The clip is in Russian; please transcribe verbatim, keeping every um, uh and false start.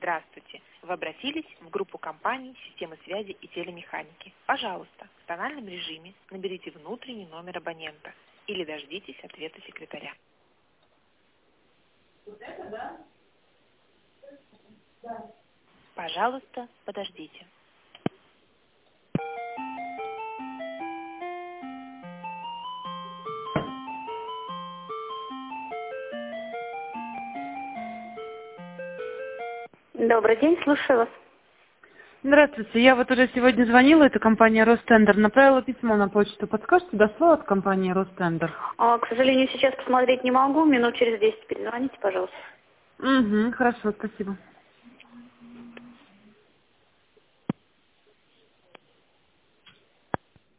Здравствуйте. Вы обратились в группу компаний системы связи и телемеханики. Пожалуйста, в тональном режиме наберите внутренний номер абонента или дождитесь ответа секретаря. Вот это, да? Да. Пожалуйста, подождите. Добрый день, слушаю вас. Здравствуйте, я вот уже сегодня звонила, это компания Ростендер, направила письмо на почту. Подскажете, дошло от компании Ростендер? А, к сожалению, сейчас посмотреть не могу, минут через десять перезвоните, пожалуйста. Угу, хорошо, спасибо.